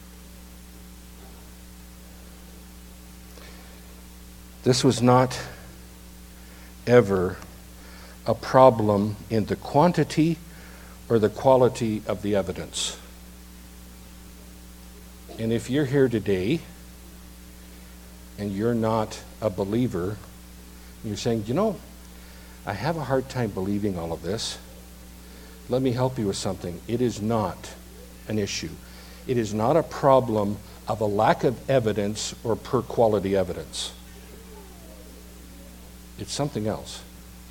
S1: This was not ever a problem in the quantity or the quality of the evidence. And if you're here today and you're not a believer, you're saying, I have a hard time believing all of this. Let me help you with something. It is not an issue. It is not a problem of a lack of evidence or poor quality evidence. It's something else.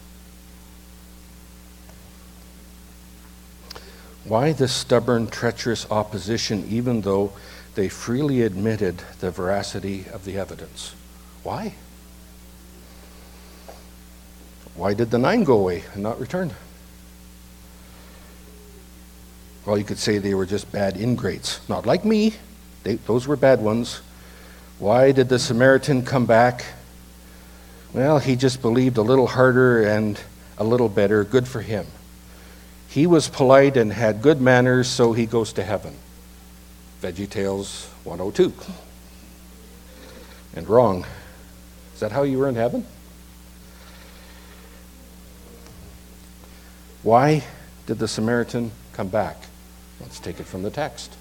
S1: Why this stubborn, treacherous opposition, even though they freely admitted the veracity of the evidence? Why? Why did the 9 go away and not return? Well, you could say they were just bad ingrates. Not like me. Those were bad ones. Why did the Samaritan come back? Well, he just believed a little harder and a little better. Good for him. He was polite and had good manners, so he goes to heaven. VeggieTales 102. And wrong. Is that how you were in heaven? Why did the Samaritan come back? Let's take it from the text.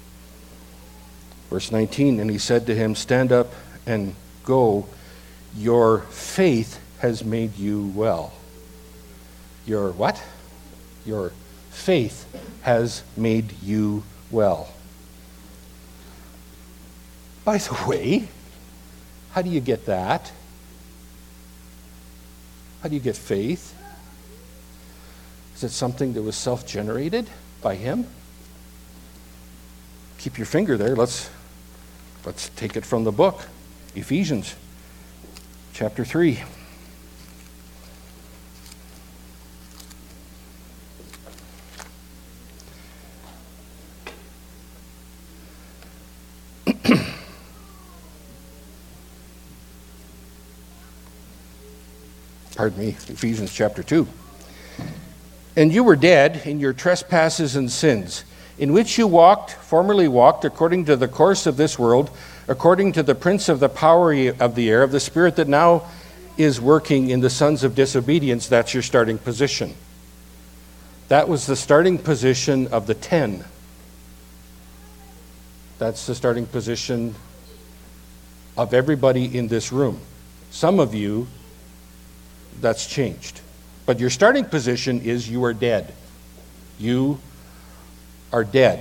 S1: Verse 19, and he said to him, stand up and go. Your faith has made you well. Your what? Your faith has made you well. By the way, how do you get that? How do you get faith? Is it something that was self-generated by him? Keep your finger there. Let's take it from the book, Ephesians chapter 3. Ephesians chapter 2. And you were dead in your trespasses and sins, in which you formerly walked according to the course of this world, according to the prince of the power of the air, of the spirit that now is working in the sons of disobedience. That's your starting position. That was the starting position of the 10. That's the starting position of everybody in this room. Some of you, that's changed. But your starting position is you are dead. You are dead.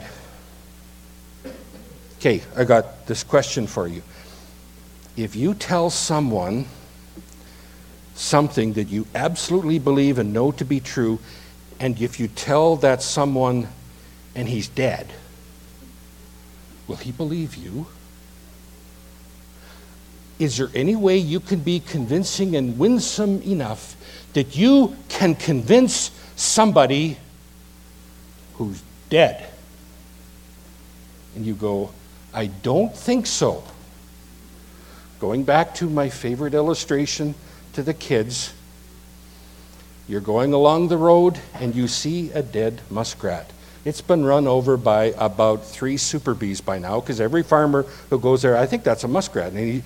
S1: Okay, I got this question for you. If you tell someone something that you absolutely believe and know to be true, and if you tell that someone and he's dead, will he believe you? Is there any way you can be convincing and winsome enough that you can convince somebody who's dead? And you go, I don't think so. Going back to my favorite illustration to the kids, you're going along the road and you see a dead muskrat. It's been run over by about 3 super bees by now, because every farmer who goes there, I think that's a muskrat. And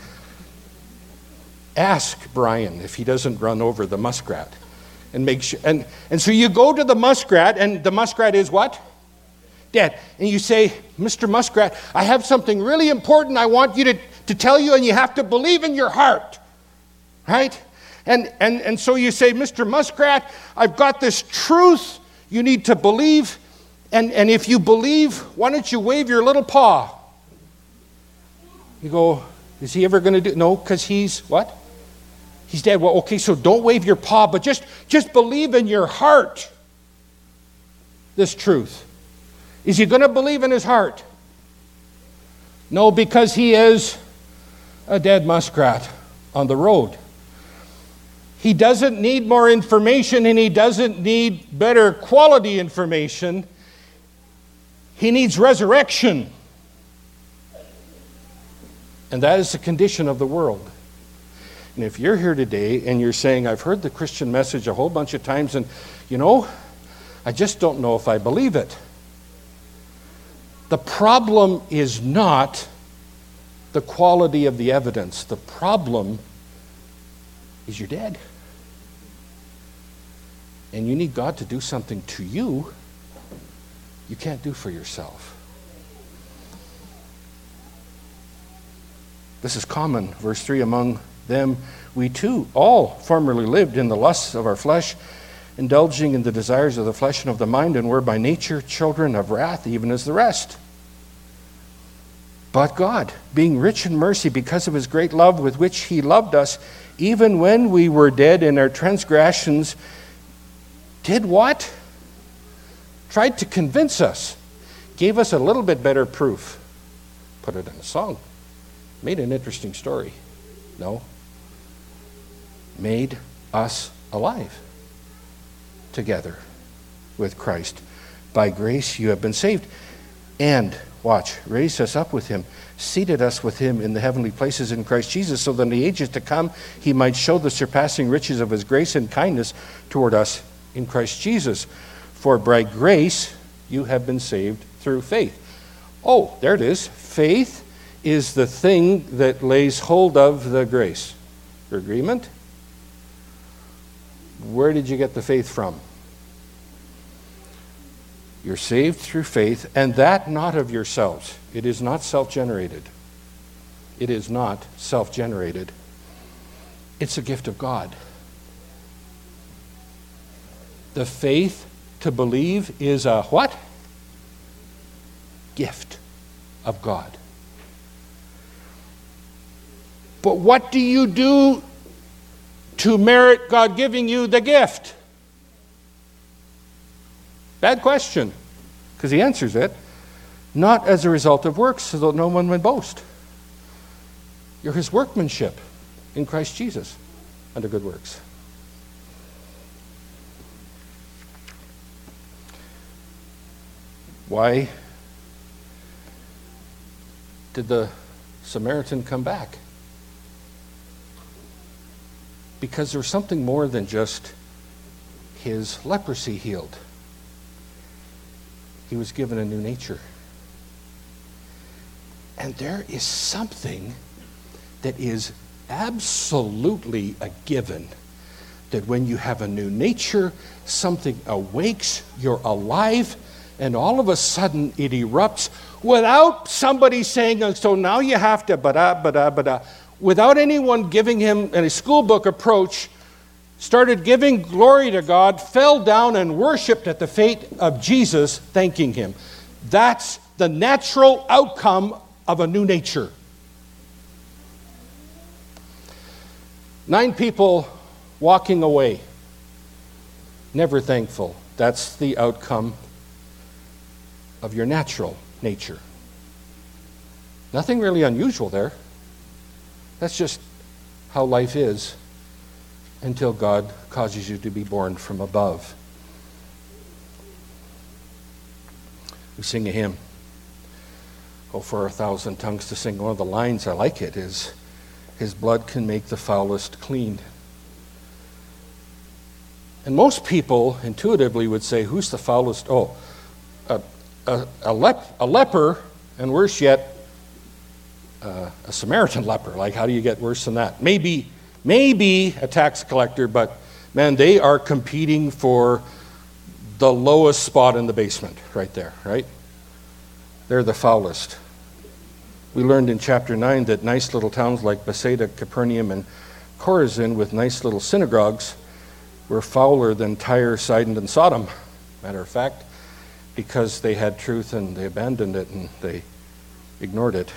S1: ask Brian if he doesn't run over the muskrat. And make sure, and so you go to the muskrat, and the muskrat is what? Dead. And you say, Mr. Muskrat, I have something really important I want you to tell you, and you have to believe in your heart. Right? And so you say, Mr. Muskrat, I've got this truth you need to believe, and if you believe, why don't you wave your little paw? You go, is he ever going to do? No, because he's what? He's dead. Well, okay, so don't wave your paw, but just believe in your heart this truth. Is he going to believe in his heart? No, because he is a dead muskrat on the road. He doesn't need more information, and he doesn't need better quality information. He needs resurrection. And that is the condition of the world. And if you're here today and you're saying, I've heard the Christian message a whole bunch of times, and I just don't know if I believe it. The problem is not the quality of the evidence. The problem is you're dead. And you need God to do something to you can't do for yourself. This is common. Verse 3, among them we too all formerly lived in the lusts of our flesh, indulging in the desires of the flesh and of the mind, and were by nature children of wrath, even as the rest. But God, being rich in mercy because of his great love with which he loved us, even when we were dead in our transgressions, did what? Tried to convince us. Gave us a little bit better proof. Put it in a song. Made an interesting story. No. Made us alive together with Christ. By grace you have been saved. And, watch, raised us up with him, seated us with him in the heavenly places in Christ Jesus, so that in the ages to come he might show the surpassing riches of his grace and kindness toward us in Christ Jesus. For by grace you have been saved through faith. Oh, there it is. Faith is the thing that lays hold of the grace. Your agreement? Where did you get the faith from? You're saved through faith, and that not of yourselves. It is not self-generated. It is not self-generated. It's a gift of God. The faith to believe is a what? Gift of God. But what do you do to merit God giving you the gift? Bad question, because he answers it. Not as a result of works, so that no one would boast. You're his workmanship in Christ Jesus unto good works. Why did the Samaritan come back? because there was something more than just his leprosy healed. He was given a new nature. And there is something that is absolutely a given, that when you have a new nature, something awakes, you're alive, and all of a sudden it erupts without somebody saying, so now you have to, without anyone giving him a schoolbook approach, started giving glory to God, fell down and worshiped at the feet of Jesus, thanking him. That's the natural outcome of a new nature. 9 people walking away, never thankful. That's the outcome of your natural nature. Nothing really unusual there. That's just how life is until God causes you to be born from above. We sing a hymn, "Oh, for 1,000 tongues to sing." One of the lines, I like it, is, "His blood can make the foulest clean." And most people intuitively would say, who's the foulest? Oh, a leper, and worse yet, a Samaritan leper. Like, how do you get worse than that? Maybe a tax collector, but man, they are competing for the lowest spot in the basement right there, right? They're the foulest. We learned in chapter 9 that nice little towns like Bethsaida, Capernaum, and Chorazin with nice little synagogues were fouler than Tyre, Sidon, and Sodom, matter of fact, because they had truth and they abandoned it and they ignored it.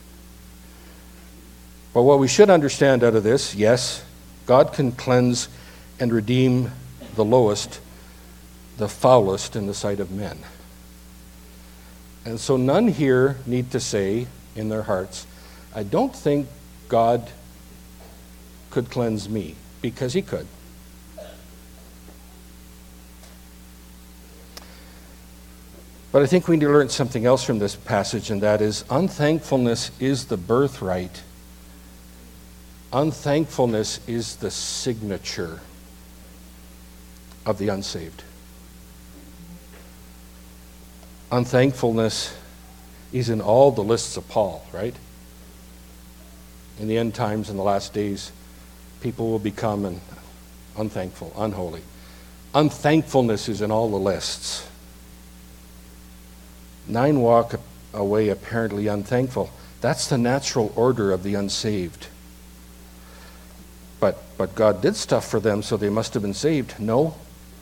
S1: But what we should understand out of this, yes, God can cleanse and redeem the lowest, the foulest in the sight of men. And so none here need to say in their hearts, I don't think God could cleanse me, because he could. But I think we need to learn something else from this passage, and that is unthankfulness is the birthright. Unthankfulness is the signature of the unsaved. Unthankfulness is in all the lists of Paul, right? In the end times, in the last days, people will become unthankful, unholy. Unthankfulness is in all the lists. 9 walk away apparently unthankful. That's the natural order of the unsaved. But God did stuff for them, so they must have been saved. No.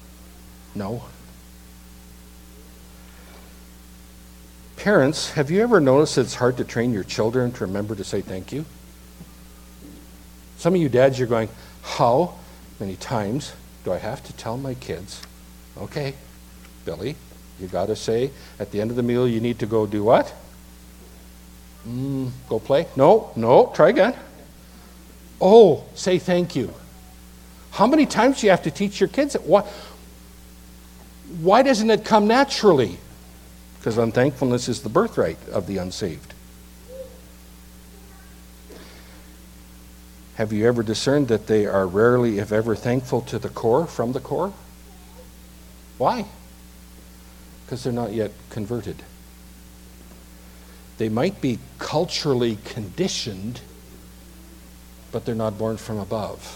S1: Parents, have you ever noticed that it's hard to train your children to remember to say thank you? Some of you dads, you're going, how many times do I have to tell my kids, okay, Billy, you got to say at the end of the meal you need to go do what? Go play? No, try again. Oh, say thank you. How many times do you have to teach your kids it? Why doesn't it come naturally? Because unthankfulness is the birthright of the unsaved. Have you ever discerned that they are rarely, if ever, thankful to the core, from the core? Why? Because they're not yet converted. They might be culturally conditioned, but they're not born from above.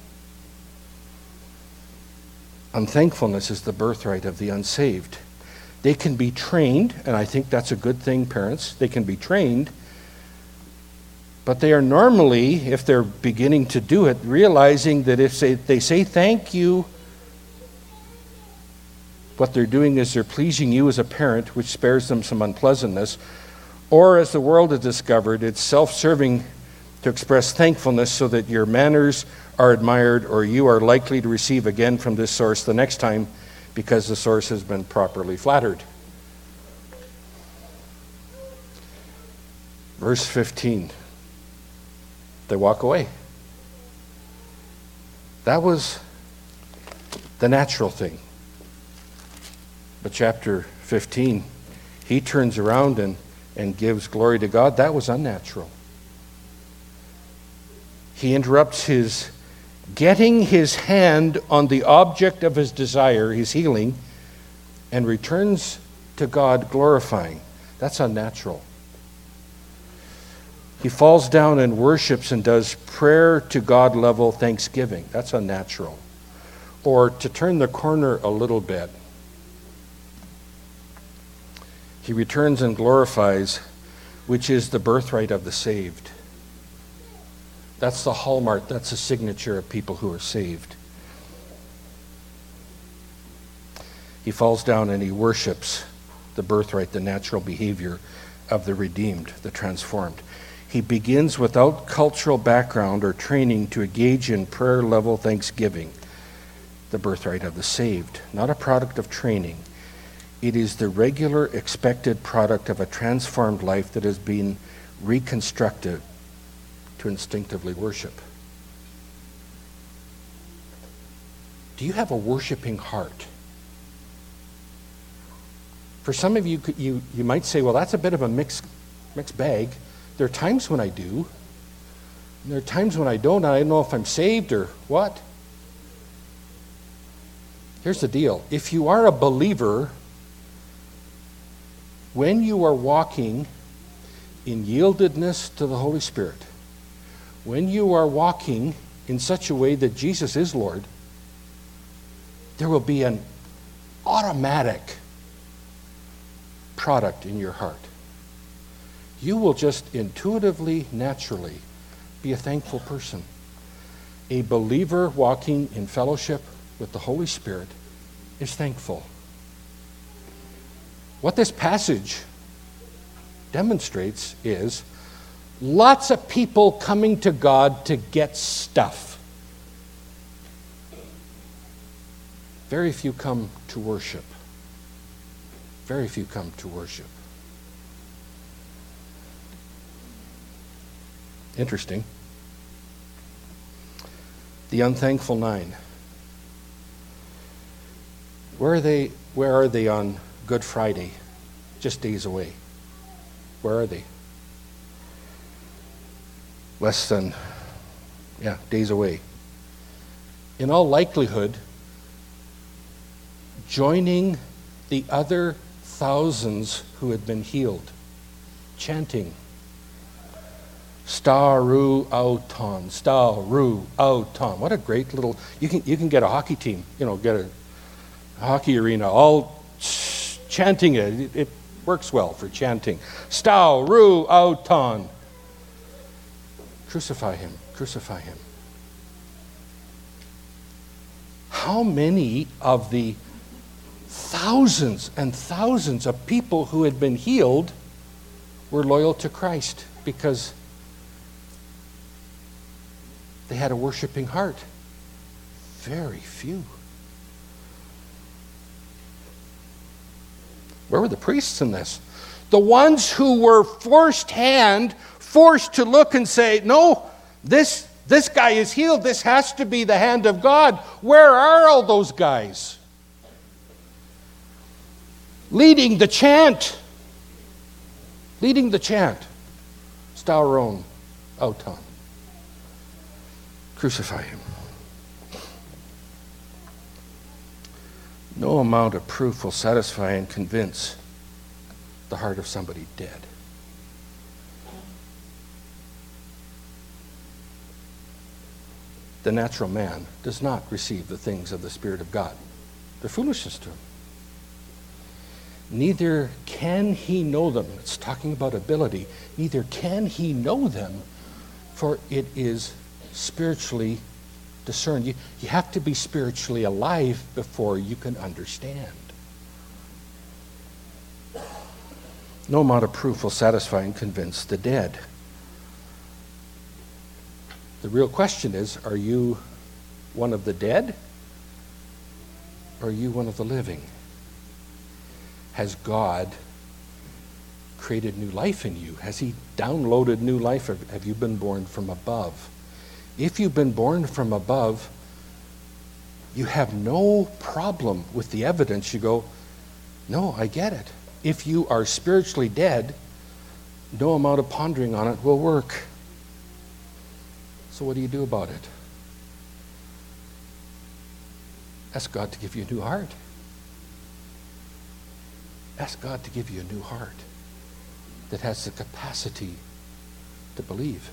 S1: Unthankfulness is the birthright of the unsaved. They can be trained, and I think that's a good thing, parents. They can be trained, but they are normally, if they're beginning to do it, realizing that if they say thank you, what they're doing is they're pleasing you as a parent, which spares them some unpleasantness. Or, as the world has discovered, it's self-serving to express thankfulness so that your manners are admired or you are likely to receive again from this source the next time because the source has been properly flattered. Verse 15. They walk away. That was the natural thing. But chapter 15, he turns around and gives glory to God. That was unnatural. He interrupts his getting his hand on the object of his desire, his healing, and returns to God glorifying. That's unnatural. He falls down and worships and does prayer to God level thanksgiving. That's unnatural. Or to turn the corner a little bit, he returns and glorifies, which is the birthright of the saved. That's the hallmark, that's the signature of people who are saved. He falls down and he worships the birthright, the natural behavior of the redeemed, the transformed. He begins without cultural background or training to engage in prayer level thanksgiving, the birthright of the saved, not a product of training. It is the regular expected product of a transformed life that has been reconstructed to instinctively worship. Do you have a worshiping heart? For some of you, you might say, well, that's a bit of a mixed bag. There are times when I do, and there are times when I don't, and I don't know if I'm saved or what. Here's the deal. If you are a believer, when you are walking in yieldedness to the Holy Spirit, when you are walking in such a way that Jesus is Lord, there will be an automatic product in your heart. You will just intuitively, naturally be a thankful person. A believer walking in fellowship with the Holy Spirit is thankful. What this passage demonstrates is lots of people coming to God to get stuff. Very few come to worship. Very few come to worship. Interesting. The unthankful 9. Where are they on Good Friday? Just days away. Where are they? Less than, days away. In all likelihood, joining the other thousands who had been healed, chanting, Staru Auton, Staru Auton. What a great little, you can get a hockey team, get a hockey arena, all chanting it. It works well for chanting. Staru Auton. Crucify him, crucify him. How many of the thousands and thousands of people who had been healed were loyal to Christ because they had a worshiping heart? Very few. Where were the priests in this? The ones who were forced to look and say, no, this guy is healed. This has to be the hand of God. Where are all those guys? Leading the chant. Stauron Auton. Crucify him. No amount of proof will satisfy and convince the heart of somebody dead. The natural man does not receive the things of the Spirit of God. They're foolishness to him. Neither can he know them. It's talking about ability. Neither can he know them, for it is spiritually discerned. You have to be spiritually alive before you can understand. No amount of proof will satisfy and convince the dead. The real question is, are you one of the dead? Or are you one of the living? Has God created new life in you? Has he downloaded new life? Or have you been born from above? If you've been born from above, you have no problem with the evidence. You go, no, I get it. If you are spiritually dead, no amount of pondering on it will work. So what do you do about it? Ask God to give you a new heart. Ask God to give you a new heart that has the capacity to believe.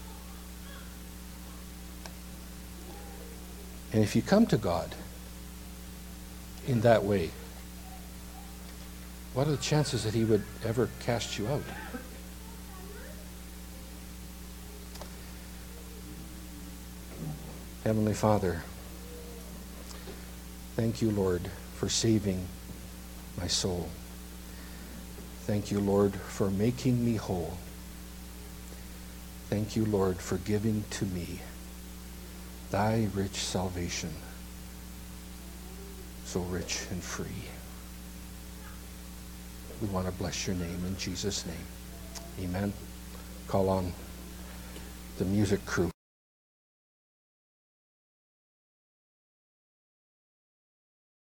S1: And if you come to God in that way, what are the chances that he would ever cast you out? Heavenly Father, thank you, Lord, for saving my soul. Thank you, Lord, for making me whole. Thank you, Lord, for giving to me thy rich salvation, so rich and free. We want to bless your name in Jesus' name. Amen. Call on the music crew.